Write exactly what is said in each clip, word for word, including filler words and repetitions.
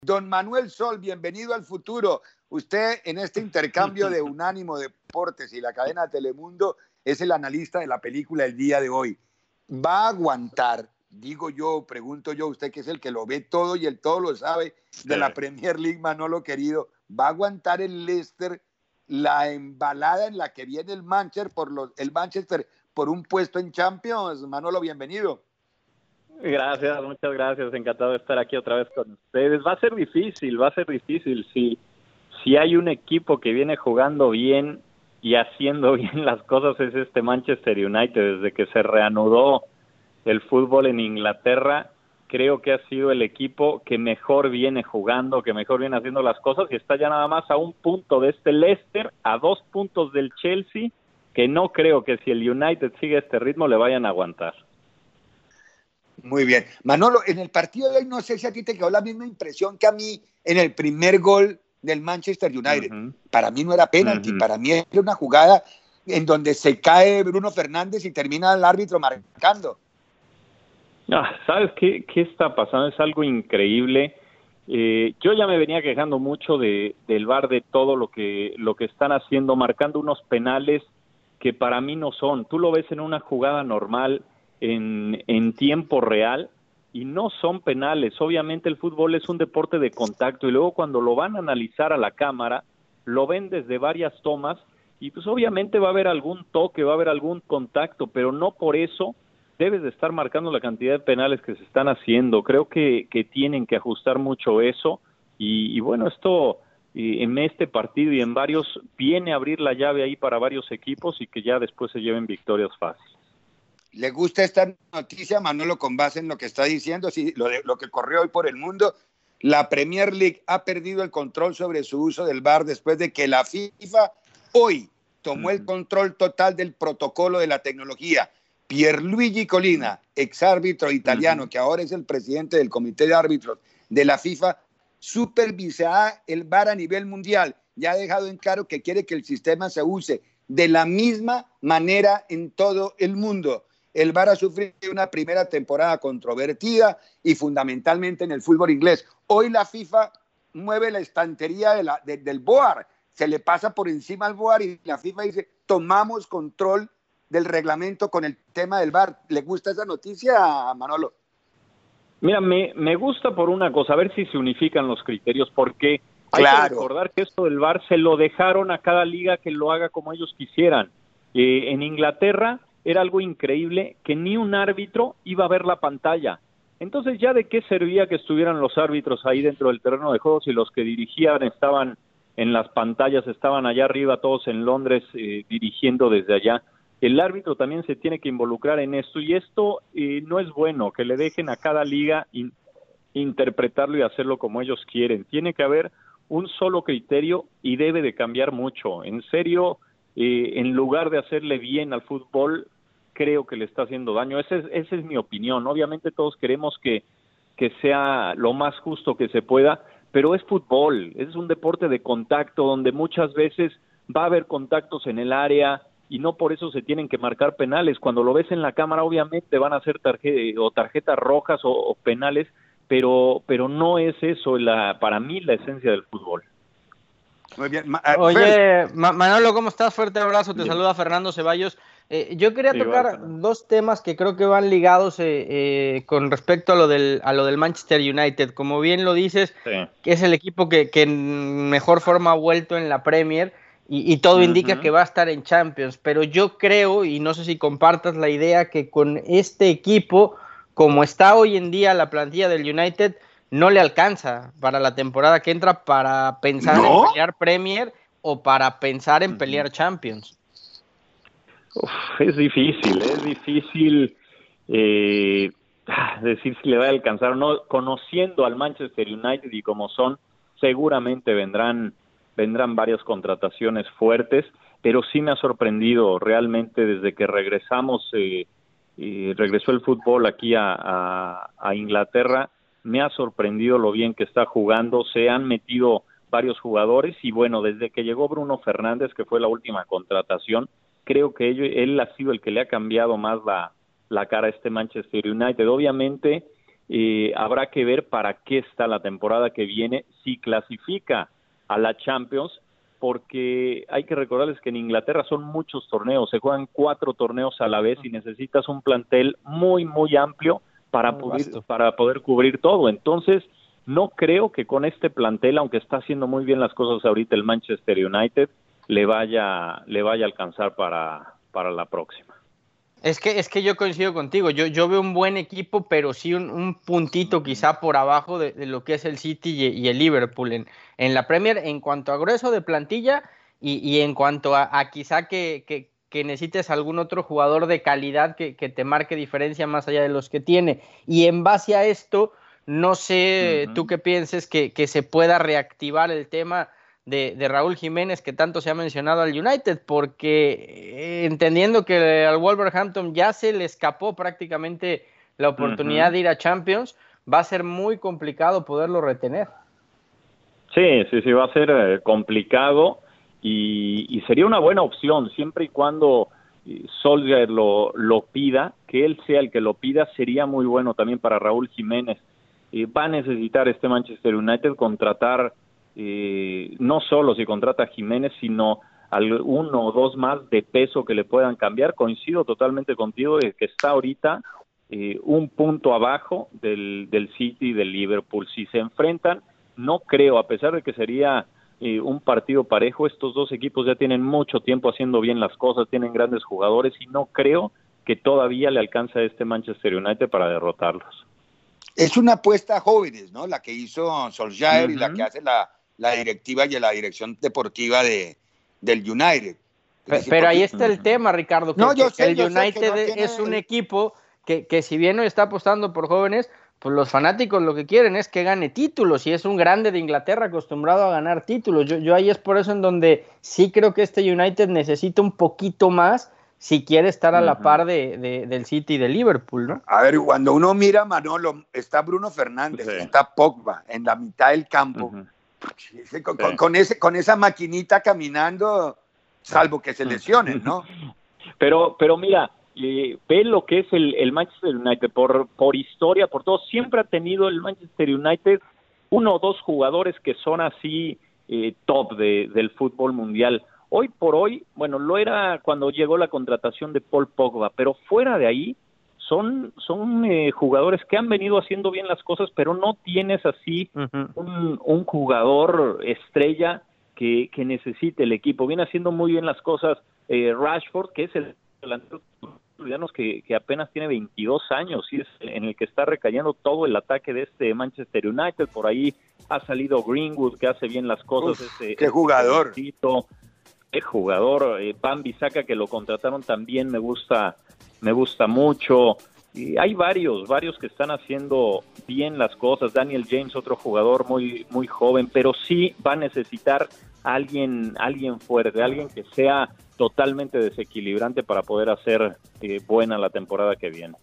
Don Manuel Sol, bienvenido al futuro. Usted en este intercambio de Unánimo Deportes y la cadena Telemundo es el analista de la película el día de hoy. ¿Va a aguantar, digo yo, pregunto yo, usted que es el que lo ve todo y el todo lo sabe de la Premier League, Manolo querido, ¿va a aguantar el Leicester la embalada en la que viene el Manchester por, los, el Manchester por un puesto en Champions? Manolo, bienvenido. Gracias, muchas gracias, encantado de estar aquí otra vez con ustedes. Va a ser difícil, va a ser difícil, si, si hay un equipo que viene jugando bien y haciendo bien las cosas es este Manchester United. Desde que se reanudó el fútbol en Inglaterra, creo que ha sido el equipo que mejor viene jugando, que mejor viene haciendo las cosas, y está ya nada más a un punto de este Leicester, a dos puntos del Chelsea, que no creo que si el United sigue este ritmo le vayan a aguantar. Muy bien. Manolo, en el partido de hoy no sé si a ti te quedó la misma impresión que a mí en el primer gol del Manchester United. Uh-huh. Para mí no era penalti, uh-huh. Para mí era una jugada en donde se cae Bruno Fernández y termina el árbitro marcando. Ah, ¿sabes qué, qué está pasando? Es algo increíble. Eh, yo ya me venía quejando mucho de, del V A R, de todo lo que, lo que están haciendo, marcando unos penales que para mí no son. Tú lo ves en una jugada normal, En, en tiempo real, y no son penales. Obviamente el fútbol es un deporte de contacto, y luego cuando lo van a analizar a la cámara, lo ven desde varias tomas, y pues obviamente va a haber algún toque, va a haber algún contacto, pero no por eso debes de estar marcando la cantidad de penales que se están haciendo. Creo que, que tienen que ajustar mucho eso, y, y bueno, esto y en este partido y en varios viene a abrir la llave ahí para varios equipos, y que ya después se lleven victorias fáciles. ¿Le gusta esta noticia, Manolo, con base en lo que está diciendo? Sí, lo, de, lo que corrió hoy por el mundo. La Premier League ha perdido el control sobre su uso del V A R después de que la FIFA hoy tomó el control total del protocolo de la tecnología. Pierluigi Collina, exárbitro italiano, uh-huh. que ahora es el presidente del comité de árbitros de la FIFA, supervisará el V A R a nivel mundial. Ya ha dejado en claro que quiere que el sistema se use de la misma manera en todo el mundo. El V A R ha sufrido una primera temporada controvertida y fundamentalmente en el fútbol inglés. Hoy la FIFA mueve la estantería de la, de, del V A R, se le pasa por encima al V A R y la FIFA dice, tomamos control del reglamento con el tema del V A R. ¿Le gusta esa noticia, Manolo? Mira, me, me gusta por una cosa, a ver si se unifican los criterios, porque hay claro. que recordar que esto del V A R se lo dejaron a cada liga que lo haga como ellos quisieran. Eh, en Inglaterra era algo increíble que ni un árbitro iba a ver la pantalla. Entonces, ¿ya de qué servía que estuvieran los árbitros ahí dentro del terreno de juego si los que dirigían estaban en las pantallas, estaban allá arriba, todos en Londres, eh, dirigiendo desde allá? El árbitro también se tiene que involucrar en esto, y esto eh, no es bueno, que le dejen a cada liga in- interpretarlo y hacerlo como ellos quieren. Tiene que haber un solo criterio y debe de cambiar mucho. En serio, Eh, en lugar de hacerle bien al fútbol, creo que le está haciendo daño. Esa es, esa es mi opinión. Obviamente todos queremos que, que sea lo más justo que se pueda, pero es fútbol, es un deporte de contacto donde muchas veces va a haber contactos en el área y no por eso se tienen que marcar penales. Cuando lo ves en la cámara, obviamente van a ser tarje- o tarjetas rojas o, o penales, pero, pero no es eso la, para mí la esencia del fútbol. Muy bien. Ma Oye, Ma Manolo, ¿cómo estás? Fuerte abrazo, te bien. Saluda Fernando Ceballos. Eh, yo quería Igual, tocar Fernando. dos temas que creo que van ligados eh, eh, con respecto a lo, del, a lo del Manchester United. Como bien lo dices, sí. que es el equipo que, que en mejor forma ha vuelto en la Premier y, y todo uh-huh. indica que va a estar en Champions. Pero yo creo, y no sé si compartas la idea, que con este equipo, como está hoy en día la plantilla del United, no le alcanza para la temporada que entra para pensar ¿No? en pelear Premier o para pensar en uh-huh. pelear Champions. Uf, es difícil, es difícil eh, decir si le va a alcanzar o no. Conociendo al Manchester United y como son, seguramente vendrán, vendrán varias contrataciones fuertes, pero sí me ha sorprendido realmente desde que regresamos, eh, eh, regresó el fútbol aquí a, a, a Inglaterra. Me ha sorprendido lo bien que está jugando, se han metido varios jugadores y bueno, desde que llegó Bruno Fernández, que fue la última contratación, creo que él, él ha sido el que le ha cambiado más la, la cara a este Manchester United. Obviamente eh, habrá que ver para qué está la temporada que viene, si clasifica a la Champions, porque hay que recordarles que en Inglaterra son muchos torneos, se juegan cuatro torneos a la vez y necesitas un plantel muy, muy amplio para, poder, para poder cubrir todo. Entonces, no creo que con este plantel, aunque está haciendo muy bien las cosas ahorita el Manchester United, le vaya, le vaya a alcanzar para, para la próxima. Es que, es que yo coincido contigo, yo, yo veo un buen equipo, pero sí un, un puntito quizá por abajo de, de lo que es el City y, y el Liverpool en, en la Premier en cuanto a grueso de plantilla y, y en cuanto a, a quizá que, que, que necesites algún otro jugador de calidad que, que te marque diferencia más allá de los que tiene. Y en base a esto, no sé uh-huh. tú qué pienses que, que se pueda reactivar el tema De, de Raúl Jiménez, que tanto se ha mencionado al United, porque eh, entendiendo que al Wolverhampton ya se le escapó prácticamente la oportunidad uh-huh. de ir a Champions, va a ser muy complicado poderlo retener. Sí, sí, sí, va a ser eh, complicado y, y sería una buena opción, siempre y cuando eh, Solskjaer lo, lo pida, que él sea el que lo pida, sería muy bueno también para Raúl Jiménez. Eh, va a necesitar este Manchester United contratar Eh, no solo si contrata a Jiménez, sino al uno o dos más de peso que le puedan cambiar. Coincido totalmente contigo de que está ahorita eh, un punto abajo del, del City y del Liverpool. Si se enfrentan, no creo, a pesar de que sería eh, un partido parejo, estos dos equipos ya tienen mucho tiempo haciendo bien las cosas, tienen grandes jugadores y no creo que todavía le alcance a este Manchester United para derrotarlos. Es una apuesta a jóvenes, ¿no? La que hizo Solskjaer uh-huh. y la que hace la la directiva y la dirección deportiva de, del United. Pero, pero ahí está el tema, Ricardo, que, no, yo sé, el yo United sé que no tiene... es un equipo que, que si bien no está apostando por jóvenes, pues los fanáticos lo que quieren es que gane títulos, y es un grande de Inglaterra acostumbrado a ganar títulos. Yo, yo ahí es por eso en donde sí creo que este United necesita un poquito más si quiere estar a uh-huh. la par de, de, del City y del Liverpool, ¿no? A ver, cuando uno mira, Manolo, está Bruno Fernández, sí. está Pogba en la mitad del campo, uh-huh. Con, sí. con, ese, con esa maquinita caminando, salvo que se lesionen, ¿no? Pero, pero mira, eh, ve lo que es el, el Manchester United, por, por historia, por todo, siempre ha tenido el Manchester United uno o dos jugadores que son así eh, top de, del fútbol mundial. Hoy por hoy, bueno, lo era cuando llegó la contratación de Paul Pogba, pero fuera de ahí, son, son eh, jugadores que han venido haciendo bien las cosas, pero no tienes así uh-huh. un, un jugador estrella que, que necesite el equipo. Viene haciendo muy bien las cosas eh, Rashford, que es el delantero que, que apenas tiene veintidós años y es en el que está recayendo todo el ataque de este Manchester United. Por ahí ha salido Greenwood, que hace bien las cosas. Uf, ese, ¡Qué jugador! Ese qué jugador! Eh, Wan-Bissaka, que lo contrataron también, me gusta me gusta mucho, y hay varios, varios que están haciendo bien las cosas. Daniel James, otro jugador muy, muy joven, pero sí va a necesitar alguien, alguien fuerte, alguien que sea totalmente desequilibrante para poder hacer eh, buena la temporada que viene.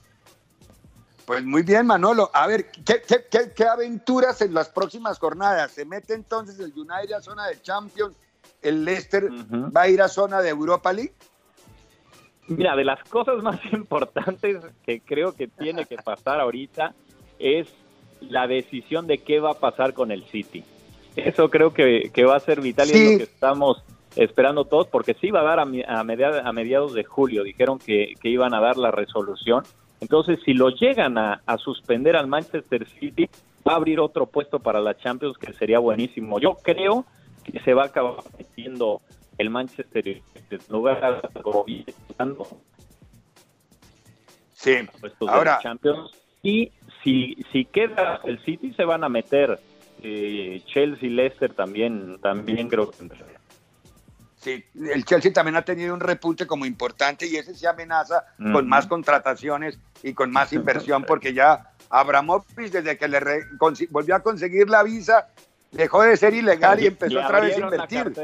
Pues muy bien, Manolo. A ver, ¿qué, qué, qué, qué aventuras en las próximas jornadas? ¿Se mete entonces el United a zona de Champions? ¿El Leicester uh-huh. va a ir a zona de Europa League? Mira, de las cosas más importantes que creo que tiene que pasar ahorita es la decisión de qué va a pasar con el City. Eso creo que, que va a ser vital y sí. es lo que estamos esperando todos, porque sí va a dar a, a, mediados, a mediados de julio, dijeron que, que iban a dar la resolución. Entonces, si lo llegan a, a suspender al Manchester City, va a abrir otro puesto para la Champions, que sería buenísimo. Yo creo que se va a acabar metiendo el Manchester United, lugar como visitando. Sí, ahora Champions. Y si si queda el City, se van a meter eh, Chelsea, Leicester también, también creo que entraría. Sí, el Chelsea también ha tenido un repunte como importante y ese se amenaza uh-huh. con más contrataciones y con más inversión, porque ya Abramovich, desde que le re, consi, volvió a conseguir la visa, dejó de ser ilegal y empezó Le otra vez a invertir.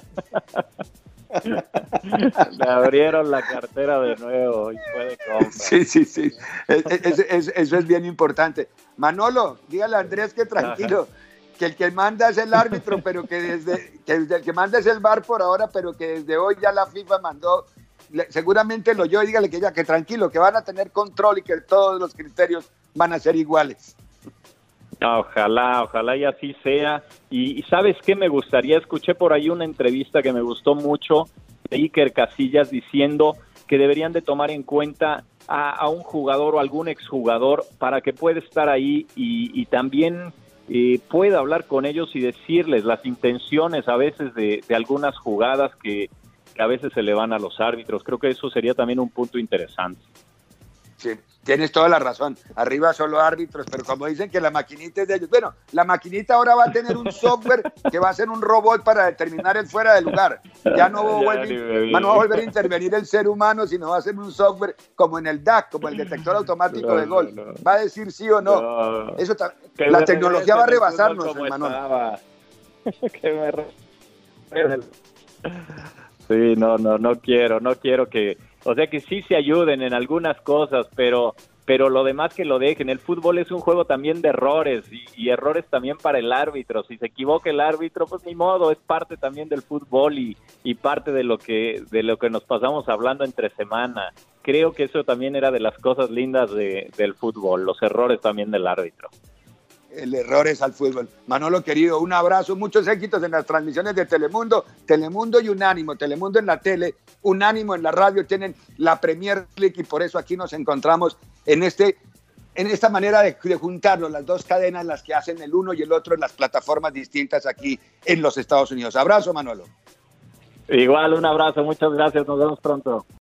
Le abrieron la cartera de nuevo y puede comprar. Sí, sí, sí. Es, es, es, eso es bien importante. Manolo, dígale a Andrés que tranquilo, Ajá. que el que manda es el árbitro, pero que desde que el que manda es el V A R por ahora, pero que desde hoy ya la FIFA mandó, seguramente lo oyó, dígale que ya que tranquilo, que van a tener control y que todos los criterios van a ser iguales. Ojalá, ojalá y así sea. Y, y ¿sabes qué? Me gustaría, escuché por ahí una entrevista que me gustó mucho de Iker Casillas diciendo que deberían de tomar en cuenta a, a un jugador o algún exjugador para que pueda estar ahí y, y también eh, pueda hablar con ellos y decirles las intenciones a veces de, de algunas jugadas que, que a veces se le van a los árbitros. Creo que eso sería también un punto interesante. Sí, tienes toda la razón. Arriba solo árbitros, pero como dicen que la maquinita es de ellos. Bueno, la maquinita ahora va a tener un software que va a ser un robot para determinar el fuera de lugar. Ya no, ya, vuelve, no va a volver a intervenir el ser humano, sino va a ser un software como en el D A C, como el detector automático no, de gol. No, no. Va a decir sí o no. no. Eso la tecnología va a rebasarnos, hermano. Sí, no, no, no quiero, no quiero que... O sea, que sí se ayuden en algunas cosas, pero pero lo demás que lo dejen. El fútbol es un juego también de errores y, y errores también para el árbitro. Si se equivoca el árbitro, pues ni modo, es parte también del fútbol y, y parte de lo que de lo que nos pasamos hablando entre semana. Creo que eso también era de las cosas lindas de, del fútbol, los errores también del árbitro. El error es al fútbol. Manolo, querido, un abrazo, muchos éxitos en las transmisiones de Telemundo. Telemundo y Unánimo, Telemundo en la tele, Unánimo en la radio, tienen la Premier League y por eso aquí nos encontramos en, este, en esta manera de, de juntarnos, las dos cadenas, las que hacen el uno y el otro en las plataformas distintas aquí en los Estados Unidos. Abrazo, Manolo. Igual, un abrazo, muchas gracias, nos vemos pronto.